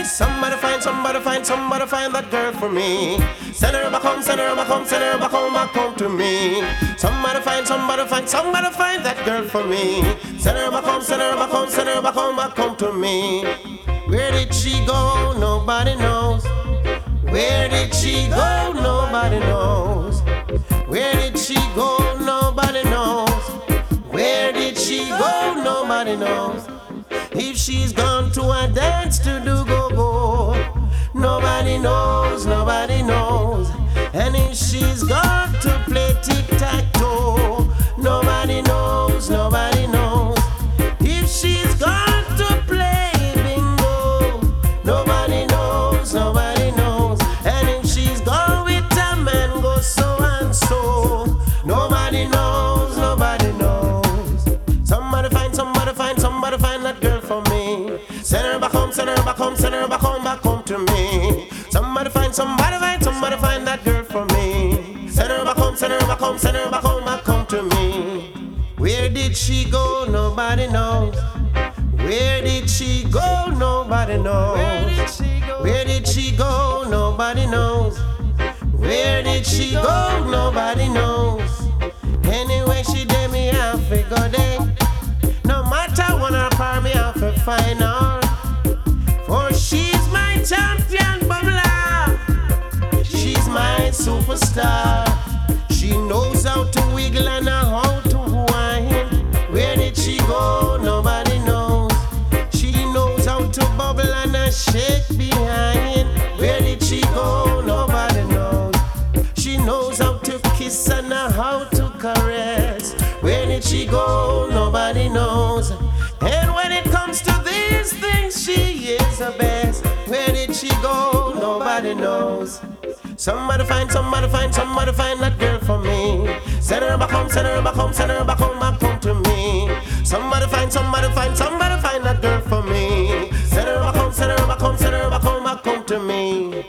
Somebody find that girl for me. Send her back home, send her back home, send her back home to me. Somebody find that girl for me. Send her back home, send her back home, send her back home to me. Where did she go? Nobody knows. Where did she go? Nobody knows. Where did she go? Nobody knows. Where did she go? Nobody knows. If she's gone to a dance to do go-go, nobody knows, nobody knows. And if she's gone to play tic-tac-toe, nobody knows, nobody knows. If she's gone to play bingo, nobody knows, nobody knows. And if she's gone with a man go so and so, nobody knows, nobody knows. Somebody find that girl for me. Send her back home, send her back home, send her back home to me. Somebody find that girl for me. Send her back home, send her back home, send her back home to me. Where did she go? Nobody knows. Where did she go? Nobody knows. Where did she go? Nobody knows. Where did she go? Nobody knows. Anyway, she did me half a good day. No matter what her par, me have to find out. For she's my champion, Babla. She's my superstar. She knows how to wiggle and how to whine. Where did she go? Nobody knows. She knows how to bubble and shake behind. Where did she go? Nobody knows. She knows how to kiss and how to caress. Where did she go? Nobody knows. And when it comes to these things, she is the best. Where did she go? Nobody knows. Somebody find that girl for me. Send her back home, send her back home, send her back home to me. Somebody find that girl for me. Send her back home, send her back home, send her back home to me.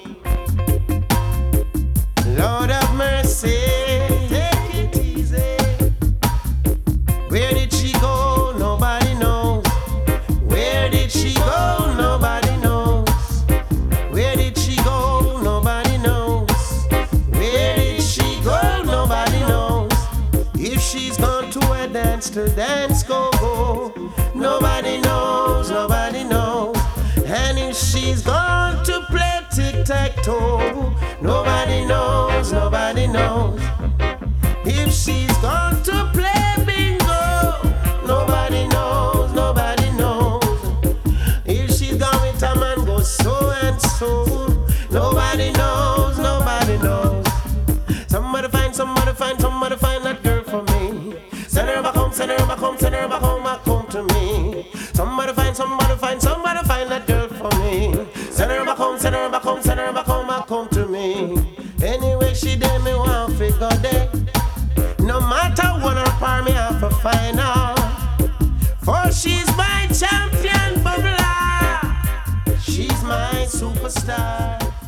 Lord have mercy, take it easy. Where did she go? Nobody knows. Where did she go? Nobody knows. Where did she go? Nobody knows. Where did she go? Nobody knows. If she's gone to a dance go, nobody knows, nobody knows. And if she's gone to play tic-tac-toe, nobody knows, nobody knows. If she's gone to play bingo, nobody knows, nobody knows. If she's gone with a man go so and so, nobody knows, nobody knows. Somebody find that girl for me. Send her back home, send her back home, send her back home to me. Somebody find that girl for me. Send her back home, send her back home, send her back home to me. Anyway, she did me one figure day. No matter what her par, me have to find out. For she's my champion, Babla. She's my superstar.